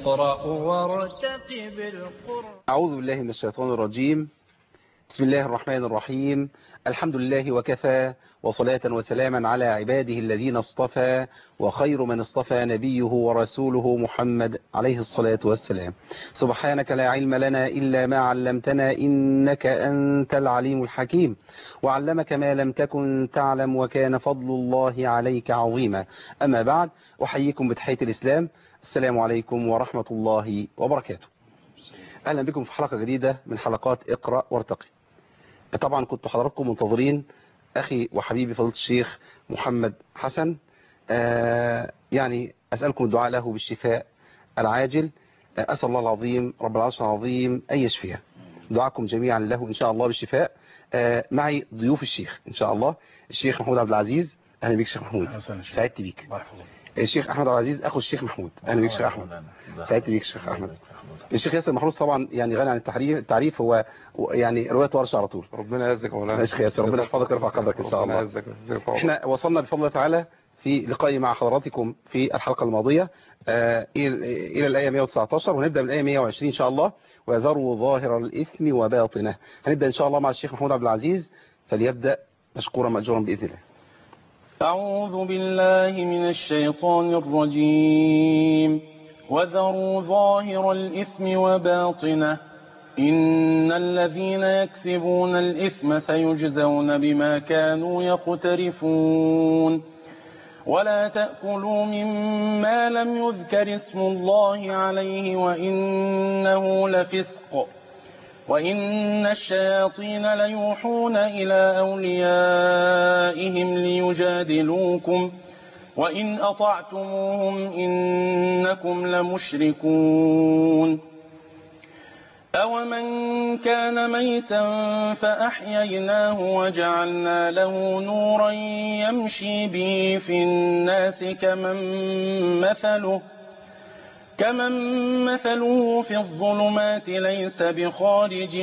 اقرأ وارتقب القرآن. أعوذ بالله من الشيطان الرجيم. بسم الله الرحمن الرحيم. الحمد لله وكفى، وصلاة وسلاما على عباده الذين اصطفى، وخير من اصطفى نبيه ورسوله محمد عليه الصلاة والسلام. سبحانك لا علم لنا إلا ما علمتنا، إنك أنت العليم الحكيم. وعلمك ما لم تكن تعلم، وكان فضل الله عليك عظيما. أما بعد، أحييكم بتحية الإسلام. السلام عليكم ورحمة الله وبركاته. أهلا بكم في حلقة جديدة من حلقات اقرأ وارتقي. طبعا كنت حضراتكم منتظرين أخي وحبيبي فضيلة الشيخ محمد حسن، يعني أسألكم الدعاء له بالشفاء العاجل. أسأل الله العظيم رب العرش العظيم أن يشفيه. دعاكم جميعا له إن شاء الله بالشفاء. معي ضيوف الشيخ إن شاء الله، الشيخ محمود عبد العزيز. أهلا بك شيخ محمود، سعدت بيك. الشيخ أحمد عبد العزيز أخو الشيخ محمود. أهلا بك شيخ أحمد، سعدت بيك شيخ أحمد. الشيخ ياسر محروس طبعا يعني غني عن التعريف، هو يعني رواية ورش على طول. ربنا يعزك يا مولانا. الشيخ ياسر ربنا يحفظك ويرفع قدرك ان شاء الله. احنا وصلنا بفضل الله تعالى في لقائي مع حضراتكم في الحلقة الماضية الى الآية 119، ونبدأ من الآية 120 ان شاء الله. وذروا ظاهر الإثم وباطنه. هنبدأ ان شاء الله مع الشيخ محمود عبد العزيز، فليبدأ مشكورا مأجورا بإذن الله. أعوذ بالله من الشيطان الرجيم. وذروا ظاهر الإثم وباطنه، إن الذين يكسبون الإثم سيجزون بما كانوا يقترفون. ولا تأكلوا مما لم يذكر اسم الله عليه وإنه لفسق، وإن الشياطين ليوحون إلى أوليائهم ليجادلوكم، وإن أطعتموهم إنكم لمشركون. أومن كان ميتا فأحييناه وجعلنا له نورا يمشي به في الناس كمن مثله في الظلمات ليس بخارج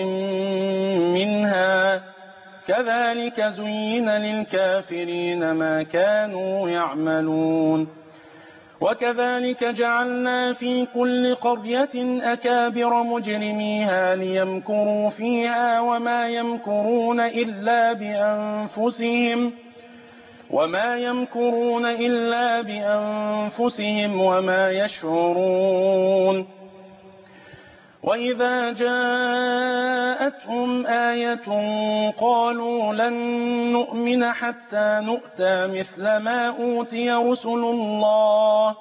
منها. كذلك زين للكافرين ما كانوا يعملون. وكذلك جعلنا في كل قرية أكابر مجرميها ليمكروا فيها وما يمكرون إلا بأنفسهم وما يشعرون. وإذا جاءتهم آية قالوا لن نؤمن حتى نؤتى مثل ما أوتي رسل الله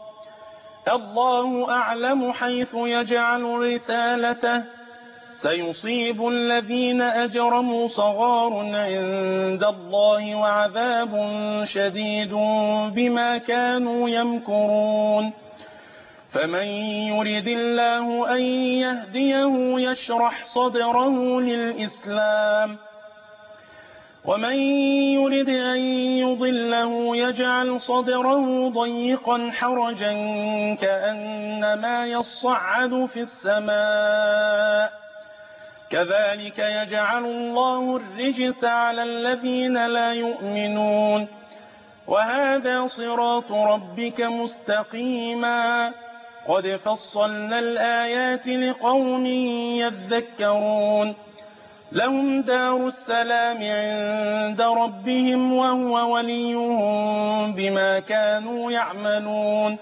أعلم حيث يجعل رسالته سيصيب الذين أجرموا صغار عند الله وعذاب شديد بما كانوا يمكرون. فمن يرد الله أن يهديه يشرح صدره للإسلام، ومن يرد أن يضله يجعل صدره ضيقا حرجا كأنما يصعد في السماء. كذلك يجعل الله الرجس على الذين لا يؤمنون. وهذا صراط ربك مستقيما، قد فصلنا الآيات لقوم يذكرون. لهم دار السلام عند ربهم وهو وليهم بما كانوا يعملون.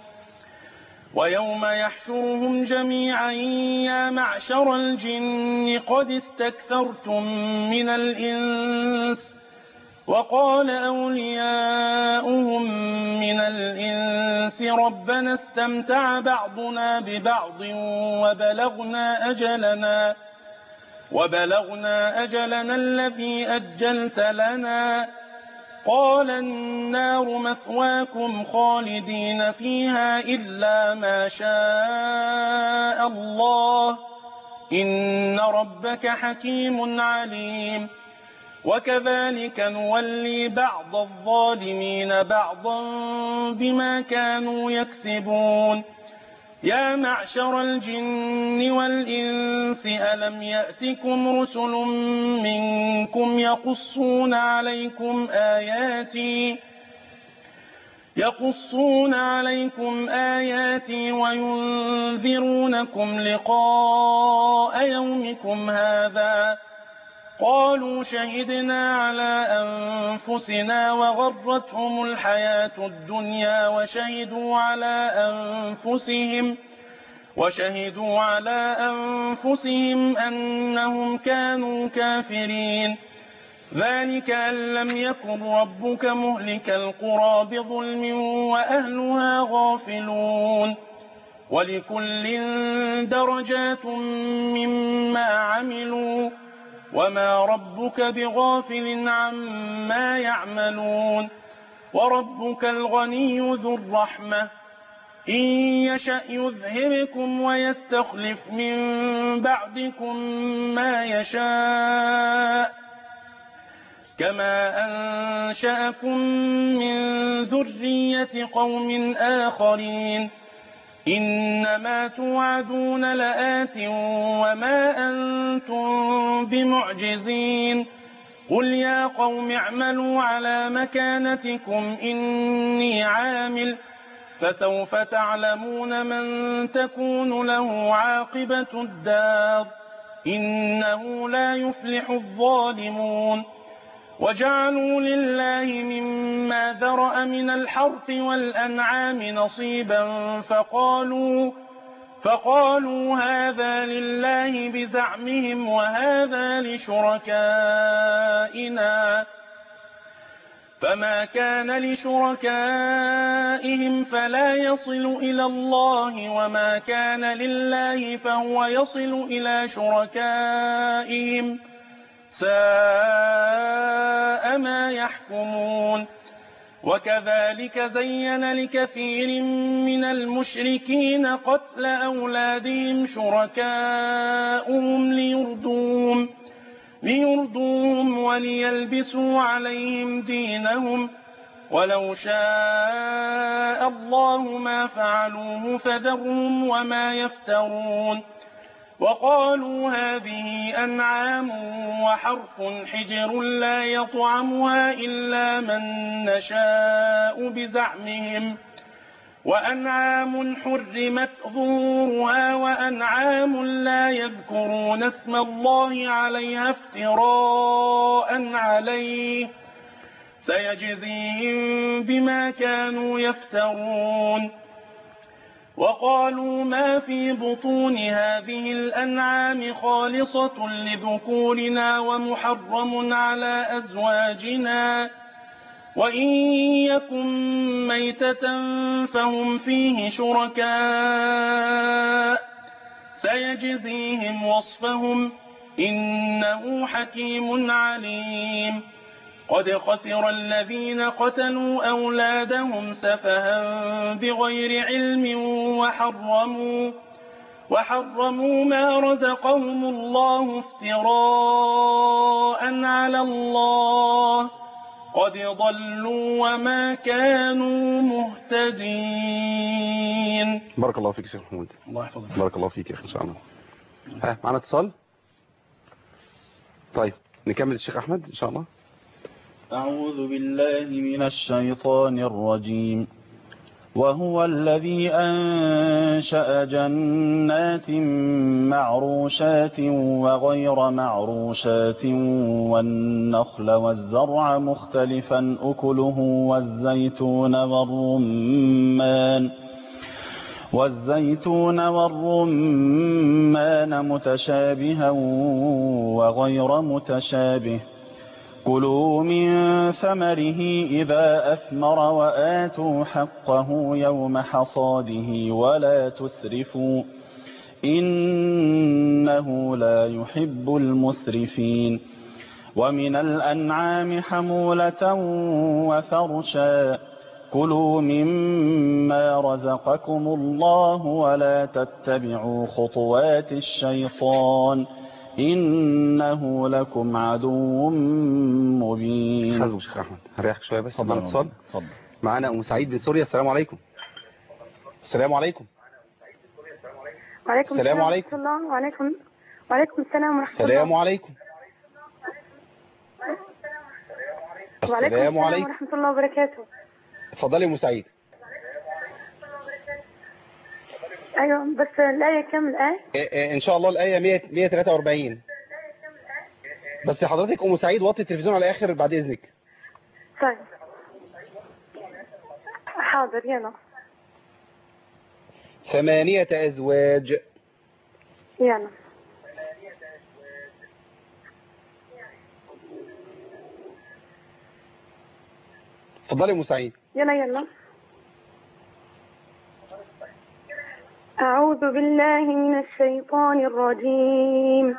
ويوم يحشرهم جميعا يا معشر الجن قد استكثرتم من الإنس، وقال أولياؤهم من الإنس ربنا استمتع بعضنا ببعض وبلغنا أجلنا الذي أجلت لنا، قال النار مثواكم خالدين فيها إلا ما شاء الله، إن ربك حكيم عليم. وكذلك نولي بعض الظالمين بعضا بما كانوا يكسبون. يا معشر الجن والإنس ألم يأتكم رسل منكم يقصون عليكم آياتي يقصون عليكم آياتي وينذرونكم لقاء يومكم هذا قالوا شهدنا على أنفسنا وغرتهم الحياة الدنيا وشهدوا على أنفسهم أنهم كانوا كافرين ذلك أن لم يكن ربك مهلك القرى بظلم وأهلها غافلون ولكل درجات مما عملوا وما ربك بغافل عما يعملون وربك الغني ذو الرحمة إن يشأ يذهبكم ويستخلف من بعدكم ما يشاء كما أنشأكم من ذرية قوم آخرين إنما توعدون لآت وما أنتم بمعجزين قل يا قوم اعملوا على مكانتكم إني عامل فسوف تعلمون من تكون له عاقبة الدار إنه لا يفلح الظالمون وجعلوا لله مما ذرأ من الحرث والأنعام نصيبا فقالوا هذا لله بزعمهم وهذا لشركائنا فما كان لشركائهم فلا يصل إلى الله وما كان لله فهو يصل إلى شركائهم ساء ما يحكمون وكذلك زين لكثير من المشركين قتل أولادهم شركاؤهم ليردوهم وليلبسوا عليهم دينهم ولو شاء الله ما فعلوه فذرهم وما يفترون وقالوا هذه أنعام وحرث حجر لا يطعمها إلا من نشاء بزعمهم وأنعام حرمت ظهورها وأنعام لا يذكرون اسم الله عليها افتراء عليه سيجزيهم بما كانوا يفترون وقالوا ما في بطون هذه الأنعام خالصة لذكورنا ومحرم على أزواجنا وإن يكن ميتة فهم فيه شركاء سيجزيهم وصفهم إنه حكيم عليم قد خسر الذين قتلوا أولادهم سفها بغير علم وحرموا ما رزقهم الله افتراء على الله قد ضلوا وما كانوا مهتدين. بارك الله فيك شيخ محمود. الله يحفظك. بارك الله فيك يا أخي إن شاء الله. معنا اتصال. طيب نكمل الشيخ أحمد إن شاء الله. أعوذ بالله من الشيطان الرجيم. وهو الذي أنشأ جنات معروشات وغير معروشات والنخل والزرع مختلفا أكله والزيتون والرمان متشابها وغير متشابه كلوا من ثمره إذا أثمر وآتوا حقه يوم حصاده ولا تسرفوا إنه لا يحب المسرفين ومن الأنعام حمولة وفرشا كلوا مما رزقكم الله ولا تتبعوا خطوات الشيطان إنه لكم عدو مبين. حزم شيخ أحمد هريحك شوية بس. معنا اتصال. اتفضل. معنا أم سعيد من سوريا. السلام عليكم. السلام عليكم. وعليكم السلام عليكم. وعليكم السلام ورحمة الله. السلام عليكم. السلام عليكم ورحمة الله وبركاته. اتفضلي يا أم سعيد. أيوة بس الآية كم الآية؟ إن شاء الله الآية 143. بس حضرتك أم سعيد وطي التلفزيون على الآخر بعد إذنك. طيب حاضر يلا. 8 أزواج. يلا. اتفضلي يا أم سعيد. يلا. أعوذ بالله من الشيطان الرجيم.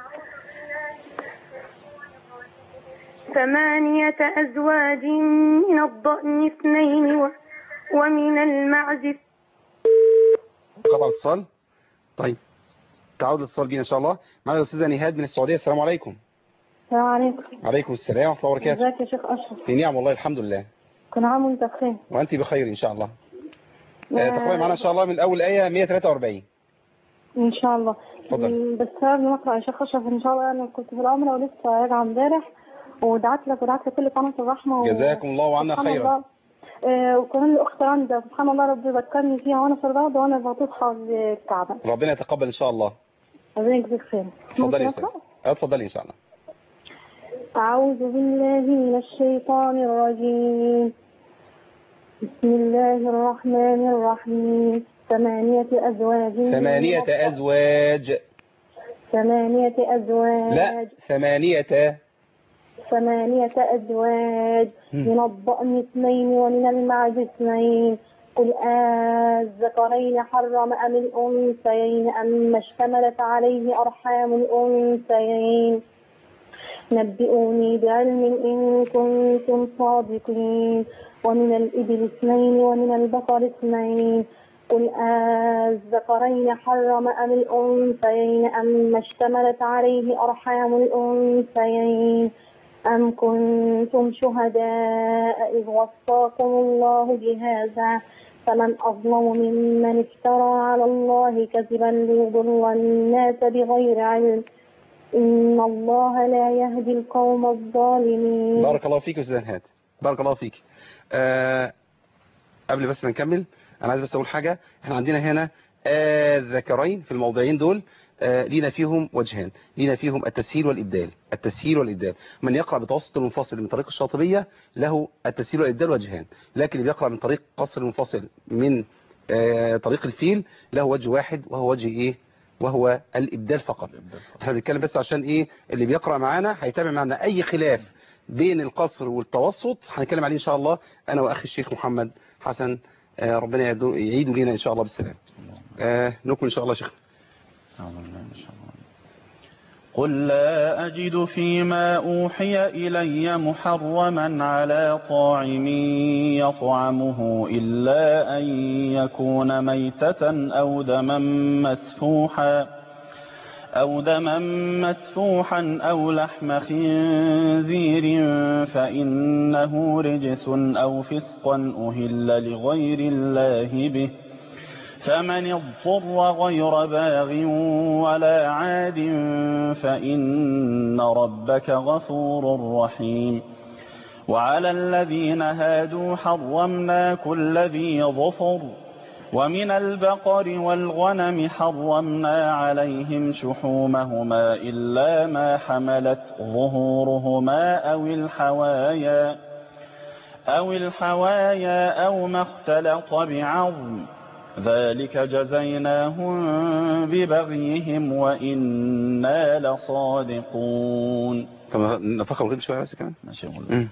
8 أزواج من الضأن 2 ومن المعز. قطع اتصال. طيب تعود الاتصال بينا إن شاء الله. معنا الأستاذة نهاد من السعودية. السلام عليكم. السلام عليكم. عليكم السلام ورحمة الله وبركاته. ازيك يا شيخ أشرف؟ في نعم والله الحمد لله. كل عام وانت بخير. وأنت بخير إن شاء الله. تقرأي معنا إن شاء الله من أول آية 143. ان شاء الله. اتفضل. بس قبل ما اقرا يا شيخ اشرف ان شاء الله انا كنت في العمره ولسه راجعه امبارح ودعت لك ودعت لكل قناه الرحمه جزاكم الله عنا خيرا. وكمان الاخت رندا سبحان الله ربي ذكرني فيها وانا في الروضه وانا بطوفها بالكعبه. ربنا يتقبل ان شاء الله. ربنا يجزيك خير. اتفضلي يا استاذ. اتفضلي ان شاء الله. اعوذ بالله من الشيطان الرجيم. بسم الله الرحمن الرحيم. 8 أزواج. 8 أزواج. 8 أزواج. لا 8 أزواج من الضأن 2 ومن المعز 2. قل الذكرين حرم أم الأنثيين أم اشتملت عليه أرحام الأنثيين نبئوني بعلم إن كنتم صادقين. ومن الإبل 2 ومن البقر 2. قل الذكرين حرم أم الأنثيين أم اشتملت عليه أرحام الأنثيين أم كنتم شهداء إذ وصاكم الله بهذا فمن أظلم ممن افترى على الله كذبا ليضل الناس بغير علم إن الله لا يهدي القوم الظالمين. بارك الله فيك أستاذ نهاد. بارك الله فيك. قبل بس ما نكمل أنا عايز بس أقول حاجة. احنا عندنا هنا الذكرين في الموضعين دول لينا فيهم وجهان. لينا فيهم التسهيل والإبدال. التسهيل والإبدال. من يقرأ بتوسط المنفصل من طريق الشاطبية له التسهيل والإبدال وجهان. لكن اللي بيقرأ من طريق قصر المنفصل من طريق الفيل له وجه واحد وهو وجه إيه؟ وهو الإبدال فقط. احنا بنتكلم بس عشان إيه اللي بيقرأ معانا هيتابع معنا أي خلاف بين القصر والتوسط هنتكلم عليه إن شاء الله أنا وأخي الشيخ محمد حسن. ربنا يعيد لنا إن شاء الله بالسلام. نكمل إن شاء الله شيخ. قل لا أجد فيما أوحي إلي محرما على طاعم يطعمه إلا أن يكون ميتة أو دما مسفوحا أو لحم خنزير فإنه رجس أو فسقا أهل لغير الله به فمن اضطر غير باغ ولا عاد فإن ربك غفور رحيم. وعلى الذين هادوا حرمنا كل ذي ظفر ومن البقر والغنم حرمنا عليهم شحومهما إلا ما حملت ظهورهما أو الحوايا أو ما اختلط بعظم ذلك جزيناهم ببغيهم وإنا لصادقون. نفخر الغيب شوية بس كمان. ماشي والله.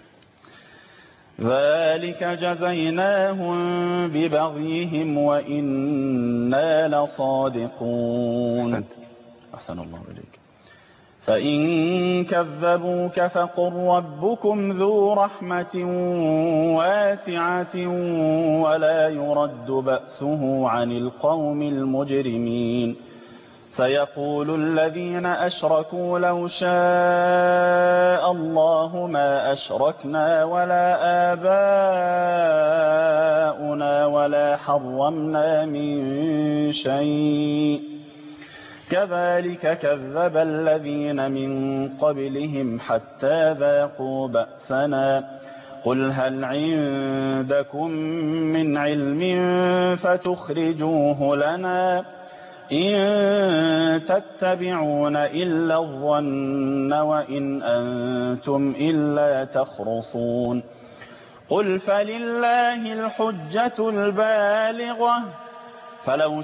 ذلك جزيناهم ببغيهم وإنا لصادقون. أحسن الله إليك. فإن كذبوك فقل ربكم ذو رحمة واسعة ولا يرد بأسه عن القوم المجرمين. سيقول الذين أشركوا لو شاء الله ما أشركنا ولا آباؤنا ولا حرمنا من شيء كذلك كذب الذين من قبلهم حتى ذاقوا بأسنا قل هل عندكم من علم فتخرجوه لنا إن تتبعون إلا الظن وإن أنتم إلا تخرصون قل فلله الحجة البالغة فلو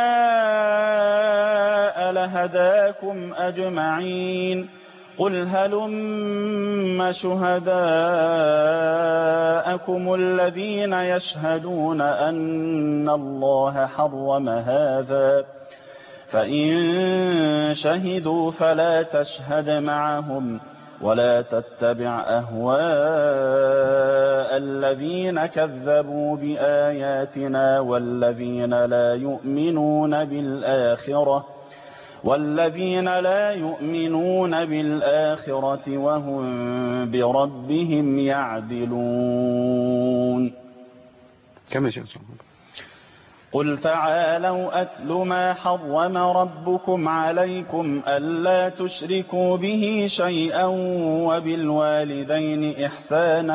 شاء لهداكم أجمعين قل هلم شهداءكم الذين يشهدون أن الله حرم هذا فإن شهدوا فلا تشهد معهم ولا تتبع أهواء الذين كذبوا بآياتنا والذين لا يؤمنون بالآخرة وهم بربهم يعدلون. كمل شيء. قل تعالوا أتل ما حرم ربكم عليكم ألا تشركوا به شيئا وبالوالدين إحسانا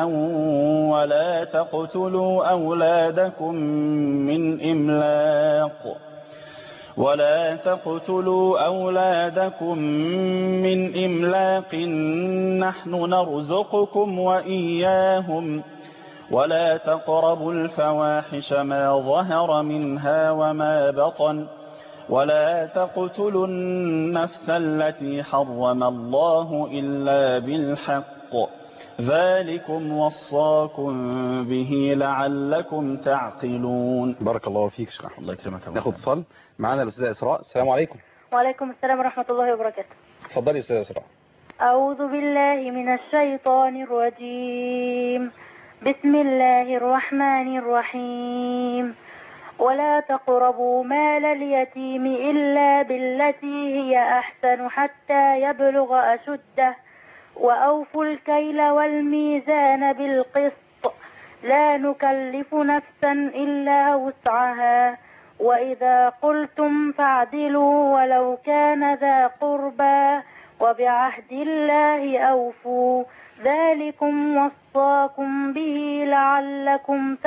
ولا تقتلوا أولادكم من إملاق نحن نرزقكم وإياهم ولا تقربوا الفواحش ما ظهر منها وما بطن ولا تقتلوا النفس التي حرم الله إلا بالحق ذلكم وصاكم به لعلكم تعقلون. بارك الله فيك شيخ. الله يكرمك. ناخد اتصال معانا الأستاذة إسراء. السلام عليكم. وعليكم السلام ورحمة الله وبركاته. اتفضلي يا أستاذة إسراء. أعوذ بالله من الشيطان الرجيم. بسم الله الرحمن الرحيم. ولا تقربوا مال اليتيم إلا بالتي هي أحسن حتى يبلغ أشده وأوفوا الكيل والميزان بالقسط لا نكلف نفسا إلا وسعها وإذا قلتم فاعدلوا ولو كان ذا قربى وبعهد الله أوفوا ذلكم وصاكم به لعلكم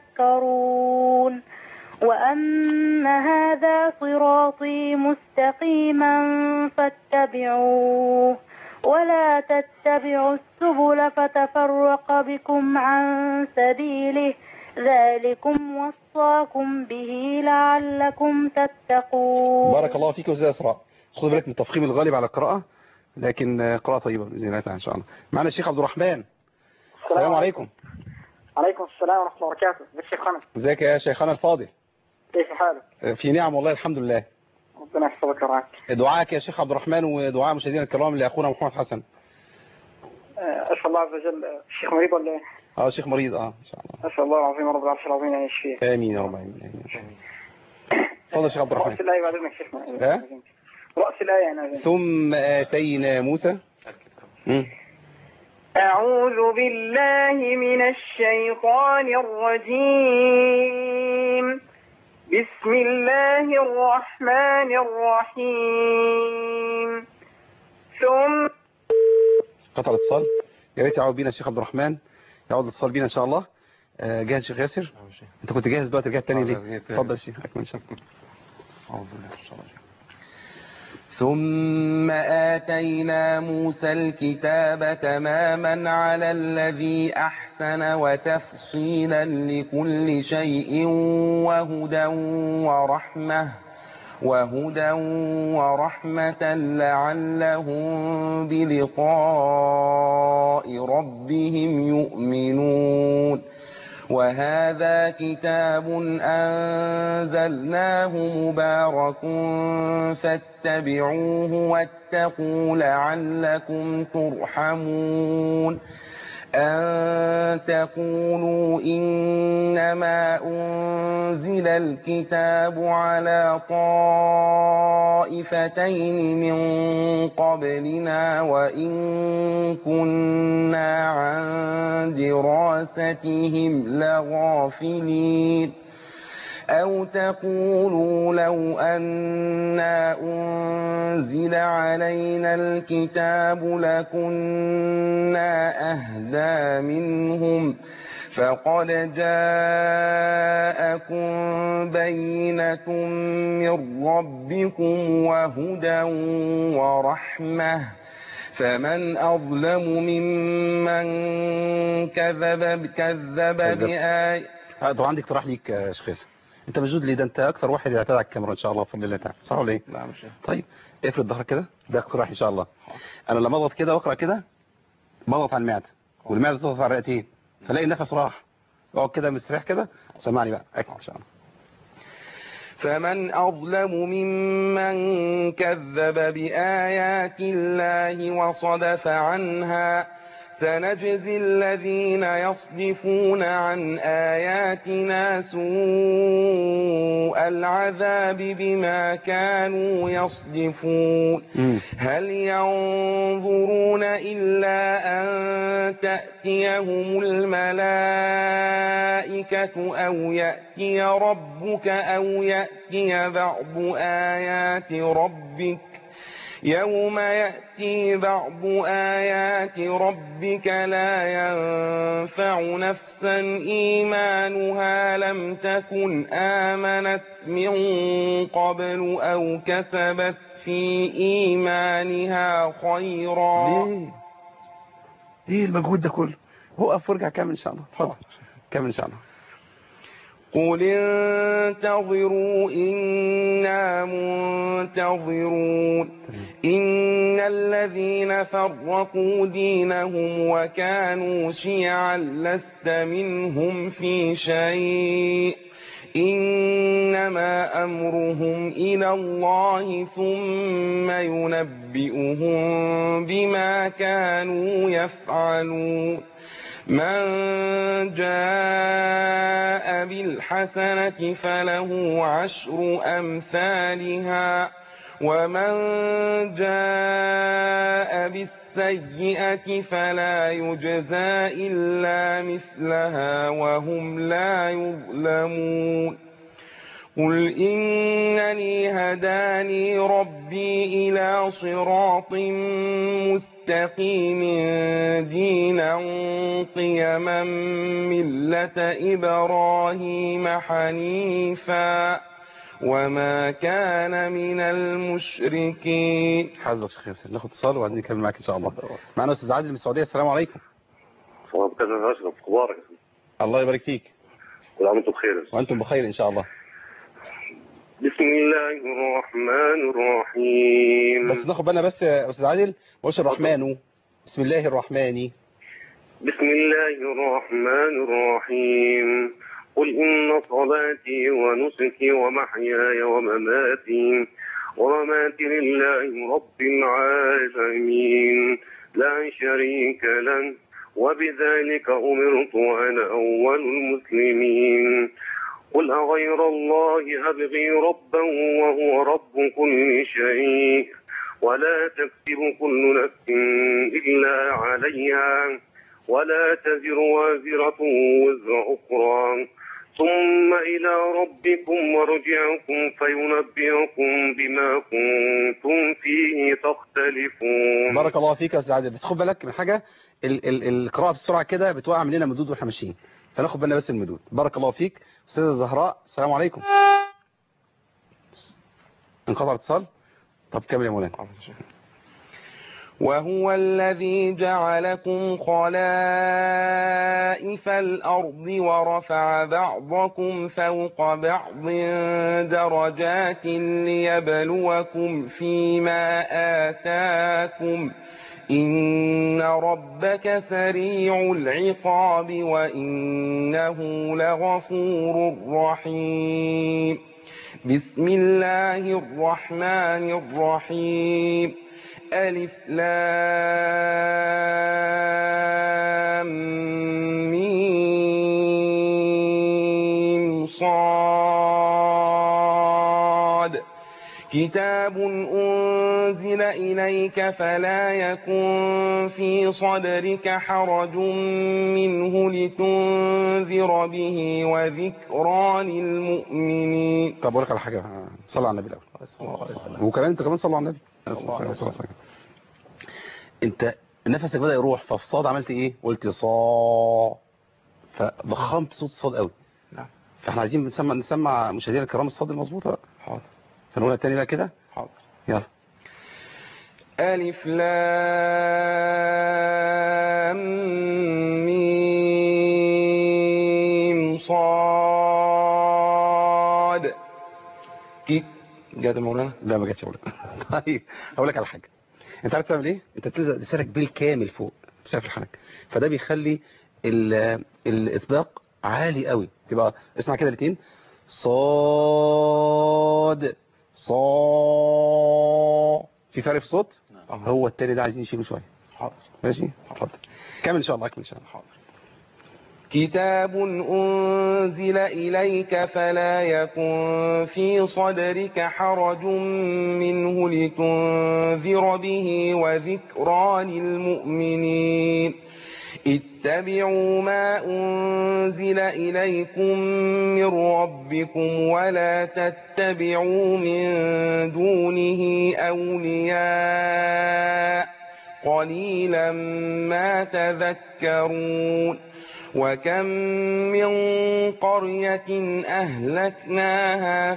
تذكرون وأن هذا صراطي مستقيما فاتبعوه ولا تتبعوا السبل فتفرق بكم عن سبيله ذلكم وصاكم به لعلكم تتقون. بارك الله فيك يا أستاذة إسراء. خذ بالك من التفخيم الغالب على القراءة لكن قراءة طيبة بإذن الله تعالى إن شاء الله. معنا الشيخ عبد الرحمن. السلام عليكم. عليكم السلام ورحمة الله وبركاته. شيخنا ازيك يا شيخنا الفاضل؟ كيف حالك؟ في نعم والله الحمد لله. ربنا يحفظك ويرعاك. دعائك يا شيخ عبد الرحمن ودعاء مشاهدينا الكرام لأخونا محمد حسن. أسأل الله عز وجل. الشيخ مريض ولا إيه؟ الشيخ مريض إن شاء الله. أسأل الله العظيم رب العرش العظيم أن يشفيه. آمين يا رب العالمين. تفضل يا شيخ عبد الرحمن. رأس الآية بعد إذنك شيخنا. رأس الآية أنا. ثم آتينا موسى. أعوذ بالله من الشيطان الرجيم. بسم الله الرحمن الرحيم. ثم قطع الاتصال. يا ريت يعود بينا الشيخ عبد الرحمن. يعود الاتصال بينا ان شاء الله. جاهز شيخ ياسر؟ انت كنت جاهز دلوقتي رجعت تاني ليه؟ اتفضل يا شيخ اكمل شيخ. اعوذ بالله من الشيطان الرجيم. ثم آتينا موسى الكتاب تماما على الذي أحسن وتفصيلا لكل شيء وهدى ورحمة لعلهم بلقاء ربهم يؤمنون وهذا كتاب أنزلناه مبارك فاتبعوه واتقوا لعلكم ترحمون أن تقولوا إنما أنزل الكتاب على طائفتين من قبلنا وإن كنا عن دراستهم لغافلين أو تقولوا لو أنا أنزل علينا الكتاب لكنا أهدى منهم فقد جاءكم بينة من ربكم وهدى ورحمة فمن أظلم ممن كذب بآيات. طبعا عندي اقتراح ليك يا شيخ ياسر، انت موجود ليه؟ ده انت اكتر واحد يعتاد على الكاميرا ان شاء الله بفضل الله تعالى، صح ولا ايه؟ لا مش طيب افرد ظهرك كده، ده اقتراح ان شاء الله. انا لما اضغط كده واقرا كده بضغط على المعده والمعده تضغط على الرئتين فلاقي النفس راح. اقعد كده مستريح كده، سمعني بقى اكمل ان شاء الله. فمن أظلم ممن كذب بآيات الله وصدف عنها سنجزي الذين يصدفون عن آياتنا سوء العذاب بما كانوا يصدفون. هل ينظرون إلا أن تأتيهم الملائكة أو يأتي ربك أو يأتي بعض آيات ربك يوم يأتي بعض آيات ربك لا ينفع نفسا إيمانها لم تكن آمنت من قبل أو كسبت في إيمانها خيرا. ليه المجهود ده كله؟ وقف وارجع كمل إن شاء الله. اتفضل كمل إن شاء الله. قل انتظروا إنا منتظرون إن الذين فرقوا دينهم وكانوا شيعا لست منهم في شيء إنما أمرهم إلى الله ثم ينبئهم بما كانوا يفعلون. من جاء بالحسنة فله 10 أمثالها ومن جاء بالسيئة فلا يجزى إلا مثلها وهم لا يظلمون. قل إنني هداني ربي إلى صراط مستقيم دينا قيما ملة إبراهيم حنيفا وما كان من المشركين. حاضر شيخ ياسر، ناخد اتصال وبعدين نكمل معاك ان شاء الله. معنا استاذ عادل من السعوديه. السلام عليكم. صباح الخير يا اشرف، اخبارك؟ الله يبارك فيك. كل عام وانتم بخير. وانتم بخير ان شاء الله. بسم الله الرحمن الرحيم. بس ناخد بالنا بس يا استاذ عادل، وش الرحمن؟ بسم الله الرحمن. بسم الله الرحمن الرحيم. قل إن صلاتي ونسكي ومحياي ومماتي لله رب العالمين لا شريك له وبذلك أمرت وأنا أول المسلمين. قل أغير الله أبغي ربا وهو رب كل شيء ولا تكسب كل نفس إلا عليها ولا تزر وازرة وزر أخرى ثم إلى ربكم مرجعكم فينبئكم بما كنتم فيه تختلفون. بارك الله فيك يا استاذ عادل، بس خد بالك من حاجة، القراءة بسرعة كده بتوقع مننا مدود واحنا ماشيين، فناخد بالنا بس المدود. بارك الله فيك. استاذة زهراء السلام عليكم. انقطع الاتصال. طب كمل يا مولانا. وهو الذي جعلكم خلائف الأرض ورفع بعضكم فوق بعض درجات ليبلوكم فيما آتاكم إن ربك سريع العقاب وإنه لغفور رحيم. بسم الله الرحمن الرحيم. ألف لام ميم صاد كتاب أنزل إليك فلا يكن في صدرك حرج منه لتنذر به وذكرى للمؤمنين. طب أقول لك على حاجة، صلى على النبي الأول وكمان أنت كمان صلى على النبي. أنت نفسك بدأ يروح ففي صاد عملت إيه؟ قلت صا فضخمت صوت الصاد قوي. نعم. فاحنا عايزين نسمع مشاهدينا الكرام الصاد المظبوطه. حاضر. فنقولها تاني بقى كده. حاضر. يلا. ألف لام ميم صاد. جت يا مولانا؟ لا ما جاتش. طيب هقول لك على حاجه. انت عارف تعمل ايه؟ انت تلزق لسانك بالكامل فوق سقف الحنك، فده بيخلي الاطباق عالي قوي. تبقى اسمع كده الاثنين صاد صاد. في فرق في الصوت. هو التاني ده عايزين نشيله شويه. حاضر. ماشي اتفضل كمل ان شاء الله. ان شاء الله. حاضر. كتاب أنزل إليك فلا يكن في صدرك حرج منه لتنذر به وذكرى للمؤمنين. اتبعوا ما أنزل إليكم من ربكم ولا تتبعوا من دونه أولياء قليلا ما تذكرون. وكم من قرية أهلكناها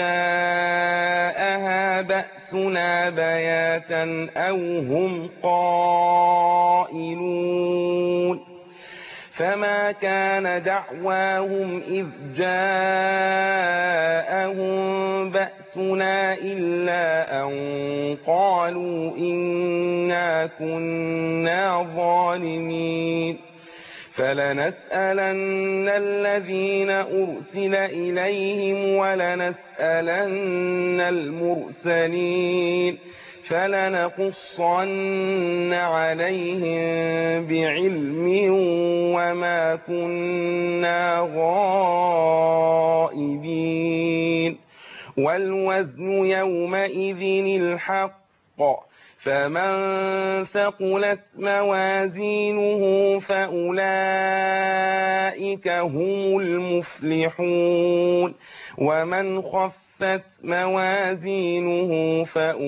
فجاءها بأسنا بياتا أو هم قائلون. فما كان دعواهم إذ جاءهم بأسنا إلا أن قالوا إنا كنا ظالمين. فلنسألن الذين أرسل إليهم ولنسألن المرسلين فلنقصن عليهم بعلم وما كنا غائبين. والوزن يومئذ الحق فمن ثقلت موازينه فأولئك هم المفلحون. ومن خفت موازينه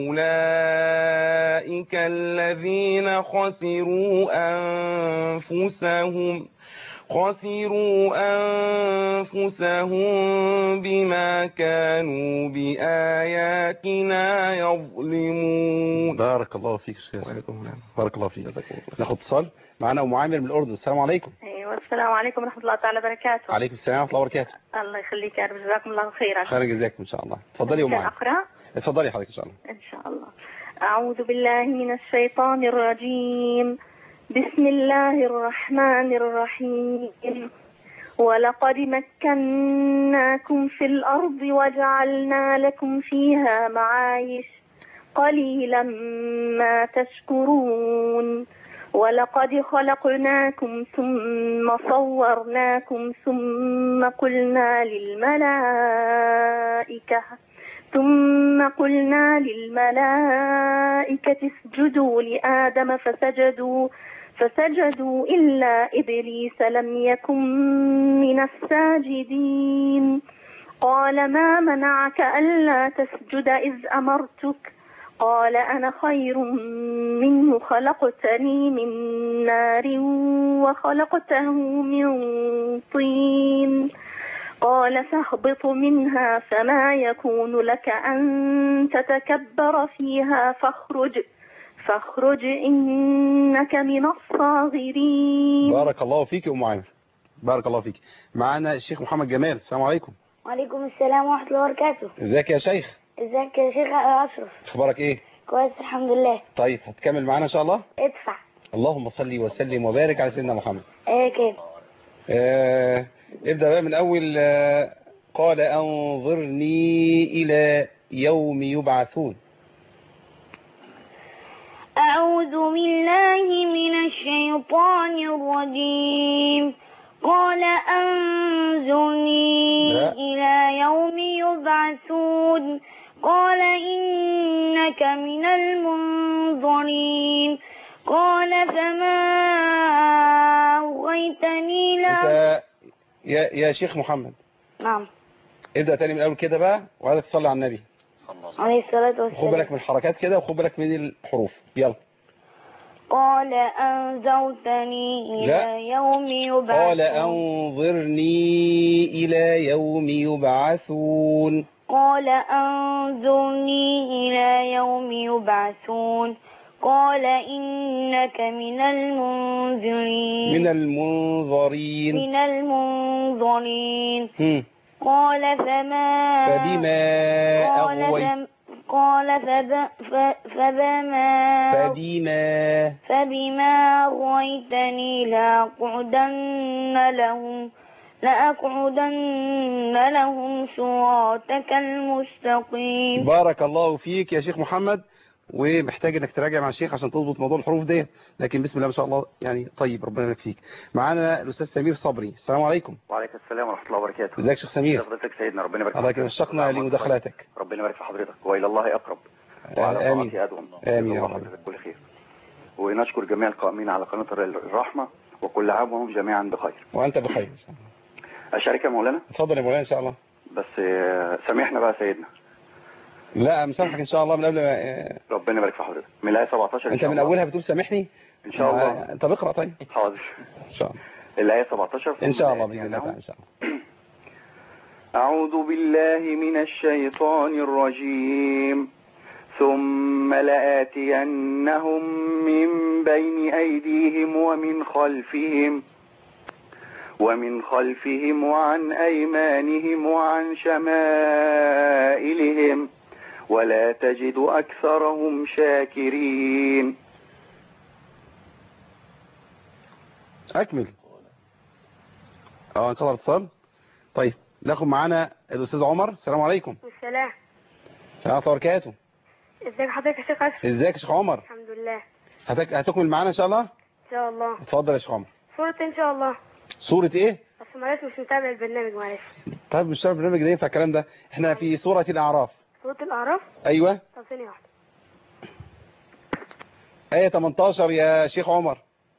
فأولئك الذين خسروا أنفسهم بما كانوا بآياتنا يظلمون. بارك الله فيك شيخ. بارك الله فيك. ناخد اتصال معانا ام عامر من الاردن. السلام عليكم. ايوه السلام عليكم ورحمه الله تعالى وبركاته. عليكم السلام ورحمه الله وبركاته. الله يخليك يا رب، جزاكم الله خيرا. خير جزاكم ان شاء الله. اتفضلي يا ام عامر. اقرا. اتفضلي حضرتك ان شاء الله. ان شاء الله. اعوذ بالله من الشيطان الرجيم. بسم الله الرحمن الرحيم. ولقد مكناكم في الأرض وجعلنا لكم فيها معايش قليلا ما تشكرون. ولقد خلقناكم ثم صورناكم ثم قلنا للملائكة اسجدوا لآدم فسجدوا إلا إبليس لم يكن من الساجدين. قال ما منعك ألا تسجد إذ أمرتك؟ قال أنا خير منه خلقتني من نار وخلقته من طين. قال فاهبط منها فما يكون لك أن تتكبر فيها فاخرج إنك من الصاغرين. بارك الله فيك يا أم عامر. بارك الله فيك. معنا الشيخ محمد جمال. السلام عليكم. وعليكم السلام ورحمة الله وبركاته. ازيك يا شيخ؟ ازيك يا شيخ أشرف؟ اخبارك ايه؟ كويس الحمد لله. طيب هتكمل معانا ان شاء الله؟ ادفع. اللهم صل وسلم وبارك على سيدنا محمد. كده. ابدأ بقى من اول. قال انظرني الى يوم يبعثون. أعوذ بالله من الشيطان الرجيم. قال أنظرني إلى يوم يبعثون. قال إنك من المنظرين. قال فما أغويتني يا شيخ محمد. نعم. ابدأ تاني من الأول كده بقى وعايزك تصلي على النبي عليه الصلاة والسلام. خد بالك من الحركات كده وخد بالك من الحروف. يلا. قال أنذرتني لا. إلى يوم يبعثون. قال أنظرني إلى يوم يبعثون. قال أنظرني إلى يوم يبعثون. قال إنك من المنذرين. من المنظرين. من المنظرين. قال فبما أغويتني لأقعدن لهم صراطك المستقيم. بارك الله فيك يا شيخ محمد، ومحتاج انك تراجع مع الشيخ عشان تظبط موضوع الحروف ديت، لكن بسم الله ما شاء الله يعني طيب، ربنا يبارك فيك. معانا الاستاذ سمير صبري. السلام عليكم. وعليكم السلام ورحمه الله وبركاته. ازيك يا شيخ سمير؟ حضرتك سيدنا، ربنا يبارك فيك. الله اشتقنا لمداخلاتك. ربنا يبارك في حضرتك، والى الله اقرب وعلى امين. طاعته ادوم. امين يا رب. كل خير. ونشكر جميع القائمين على قناه الرحمه، وكل عام وهم جميعا بخير. وانت بخير. اشارك يا مولانا؟ اتفضل يا مولانا ان شاء الله. بس سامحنا بقى سيدنا. لا مسامحك ان شاء الله من قبل ما ربنا يبارك في حضرتك. من الايه 17 انت من اولها بتقول سامحني ان شاء الله. انت بقرا طيب. حاضر ان شاء الله. الايه 17 ان شاء الله باذن الله تعالى ان شاء الله. اعوذ بالله من الشيطان الرجيم. ثم لآتينهم من بين أيديهم ومن خلفهم وعن أيمانهم وعن شمائلهم ولا تجد أكثرهم شاكرين. أكمل. انقطع الاتصال. طيب ناخد معانا الأستاذ عمر. السلام عليكم. السلام. السلام عليكم وبركاته. ازيك حضرتك يا شيخ أشرف؟ ازيك يا شيخ عمر؟ الحمد لله. هتكمل معانا ان شاء الله؟ ان شاء الله. اتفضل يا شيخ عمر. سورة ان شاء الله. سورة ايه؟ بس معلش مش متابع البرنامج معلش. طيب مش متابع البرنامج ده ينفع الكلام ده؟ احنا في سورة الأعراف. سورة الأعراف؟ ايوه. طب ثانية واحدة. آية 18 يا شيخ عمر.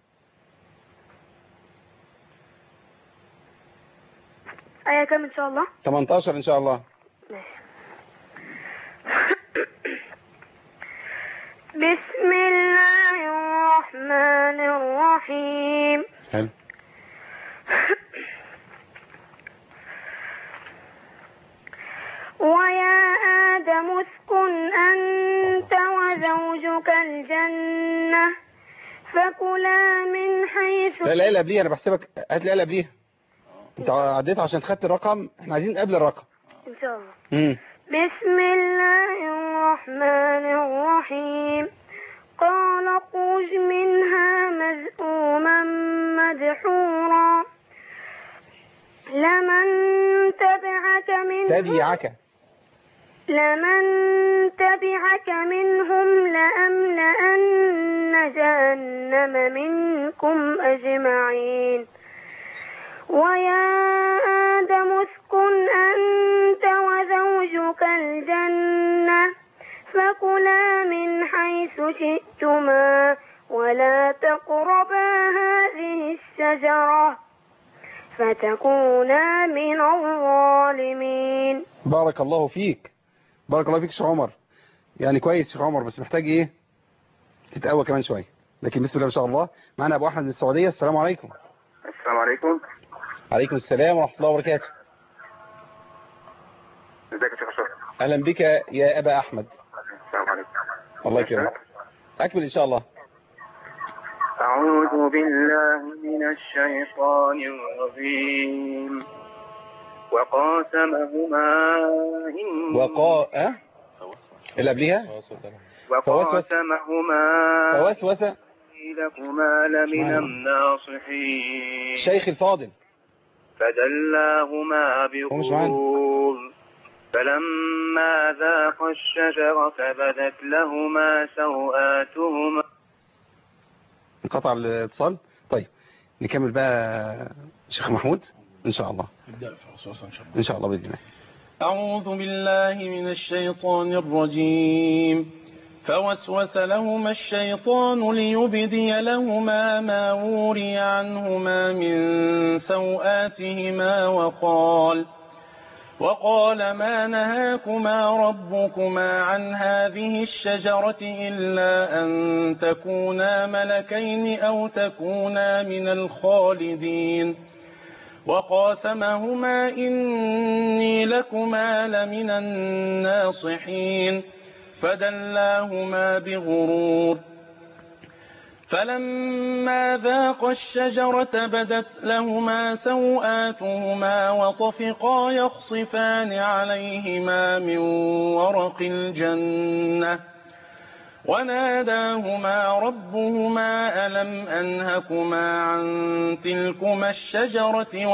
آية كام ان شاء الله؟ 18 ان شاء الله. ماشي. بسم الله الرحمن الرحيم. حلو. ويا آدم اسكن أنت وزوجك الجنة فكلا من حيث. لا الآية اللي قبليها انا بحسبك، هات الآية اللي قبليها. انت عديت عشان خدت الرقم، احنا عايزين قبل الرقم. ان شاء الله. بسم الله الرحمن الرحيم. قال اخرج منها مذءوما مدحورا لمن تبعك منهم لأملأن جهنم منكم أجمعين. ويا آدم اسكن أنت وزوجك الجنة فكلا من حيث شئتما ولا تقربا هذه الشجرة فتكونا من الظالمين. بارك الله فيك. بارك الله فيك شيخ عمر. يعني كويس شيخ عمر، بس محتاج ايه تتقوى كمان شوية، لكن بسم الله ما شاء الله. معنا ابو احمد من السعودية. السلام عليكم. السلام عليكم. عليكم السلام ورحمة الله وبركاته. ازيك يا شيخ أشرف؟ اهلا بك يا ابا احمد. السلام عليكم. الله يكرمك. اكمل ان شاء الله. أعوذ بالله من الشيطان الرجيم. وقاسمهما اللي قبليها فوسوس لكما لمن الناصحين. الشيخ الفاضل. فدلاهما بغرور فلما ذاقا الشجرة بدت لهما سوآتهما. انقطع الاتصال. طيب نكمل بقى شيخ محمود ان شاء الله. ان شاء الله باذن الله. أعوذ بالله من الشيطان الرجيم. فوسوس لهما الشيطان ليبدي لهما ما وري عنهما من سوآتهما وقال ما نهاكما ربكما عن هذه الشجرة إلا أن تكونا ملكين أو تكونا من الخالدين وقاسمهما إني لكما لمن الناصحين فدلاهما بغرور فلما ذاقا الشجرة بدت لهما سوآتهما وطفقا يخصفان عليهما من ورق الجنة وناداهما ربهما ألم أنهكما عن تلكما الشجرة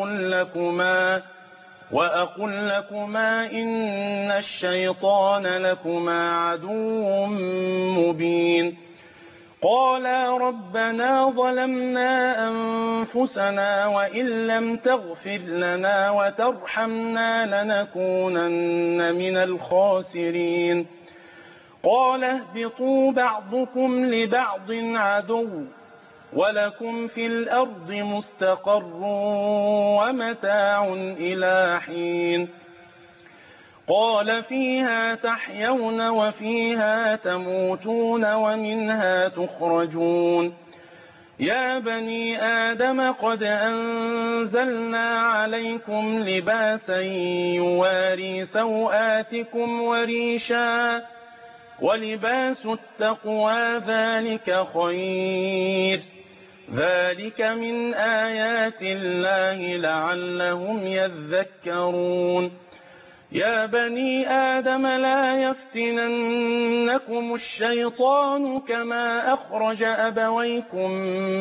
وأقل لكما إن الشيطان لكما عدو مبين قالا ربنا ظلمنا أنفسنا وإن لم تغفر لنا وترحمنا لنكونن من الخاسرين قال اهبطوا بعضكم لبعض عدو ولكم في الأرض مستقر ومتاع إلى حين قال فيها تحيون وفيها تموتون ومنها تخرجون يا بني آدم قد أنزلنا عليكم لباسا يواري سوآتكم وريشا ولباس التقوى ذلك خير ذلك من آيات الله لعلهم يذكرون يا بني آدم لا يفتننكم الشيطان كما أخرج أبويكم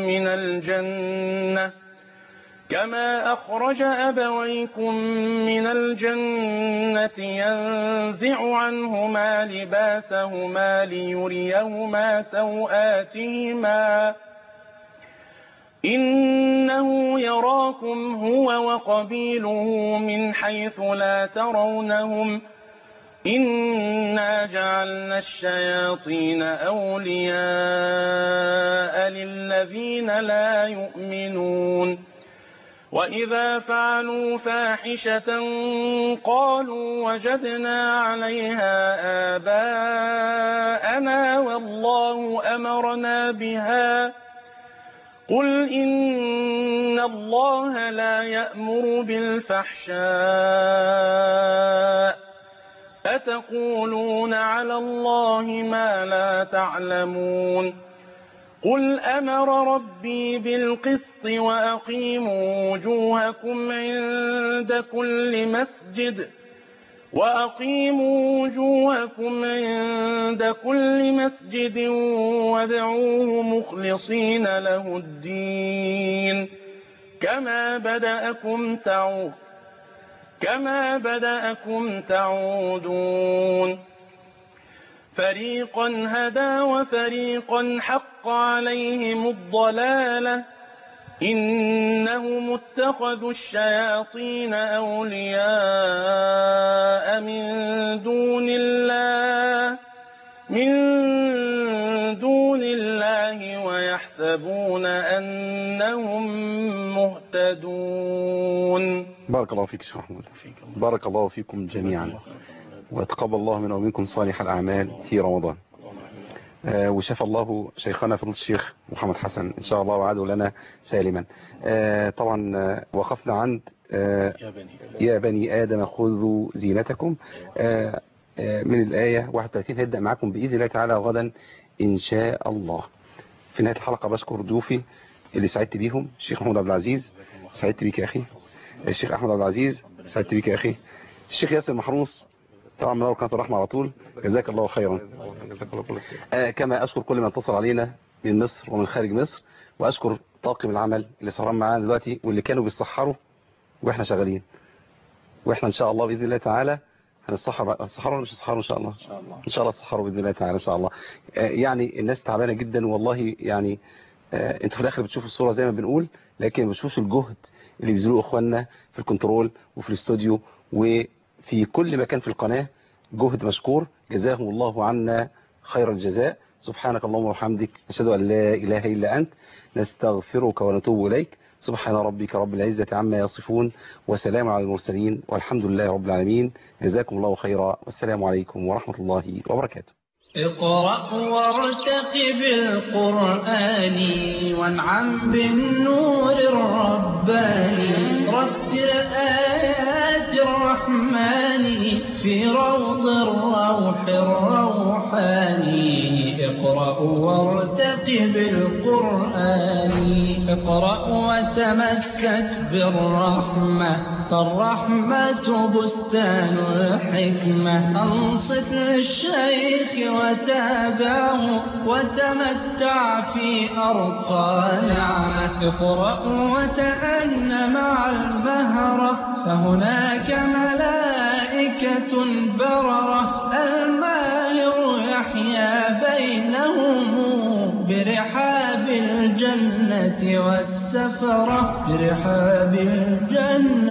من الجنة ينزع عنهما لباسهما ليريهما سوآتهما إنه يراكم هو وقبيله من حيث لا ترونهم إنا جعلنا الشياطين أولياء للذين لا يؤمنون وإذا فعلوا فاحشة قالوا وجدنا عليها آباءنا والله أمرنا بها قل إن الله لا يأمر بالفحشاء أتقولون على الله ما لا تعلمون قل أمر ربي بالقسط وأقيموا وجوهكم عند كل مسجد وادعوه مخلصين له الدين كما بدأكم تعودون فريقا هدى وفريقا حق عليهم الضلالة إنهم اتخذوا الشياطين أولياء من دون الله ويحسبون أنهم مهتدون. بارك الله فيك شيخ محمود، بارك الله فيكم جميعا، وتقبل الله منا ومنكم صالح الأعمال في رمضان. وشاف الله شيخنا فضل الشيخ محمد حسن إن شاء الله وعاده لنا سالما. طبعا وقفنا عند يا بني آدم خذوا زينتكم من الآية 31. هبدأ معكم بإذن الله تعالى غدا إن شاء الله. في نهاية الحلقة بشكر ضيوفي اللي سعدت بيهم، الشيخ محمود عبد العزيز سعدت بيك يا أخي، الشيخ أحمد عبد العزيز سعدت بيك يا أخي، الشيخ ياسر محروس طبعا منور قناة الرحمة على طول، جزاك الله خيرا. كما أشكر كل من اتصل علينا من مصر ومن خارج مصر، وأشكر طاقم العمل اللي سهران معانا دلوقتي واللي كانوا بيسحروا واحنا شغالين، واحنا إن شاء الله بإذن الله تعالى هنسحر ولا مش هنسحروا إن شاء الله؟ إن شاء الله تسحروا بإذن الله تعالى إن شاء الله. يعني الناس تعبانة جدا والله، يعني انتوا في الآخر بتشوفوا الصورة زي ما بنقول، لكن ما بتشوفوش الجهد اللي بيبذلوه إخواننا في الكنترول وفي الاستوديو وفي كل مكان في القناة. جهد مشكور، جزاهم الله عنا خير الجزاء. سبحانك اللهم وبحمدك، نشهد أن لا إله إلا أنت، نستغفرك ونتوب إليك. سبحان ربك رب العزة عما يصفون وسلام على المرسلين والحمد لله رب العالمين. جزاكم الله خيرا والسلام عليكم ورحمة الله وبركاته. اقرأ وارتقب القرآن وانعم بالنور الرباني رتل آيات الرحمن في روض الروح الروحاني. اقرأ وارتقب القرآن اقرأ وتمسك بالرحمة فالرحمة بستان الحكمة. أنصت للشيخ وتابعه وتمتع في أرقى نعمة. اقرأ وتأن مع المهرة فهناك ملائكة بررة. الماهر يحيا بينهم برحاب الجنة والسفرة برحاب الجنة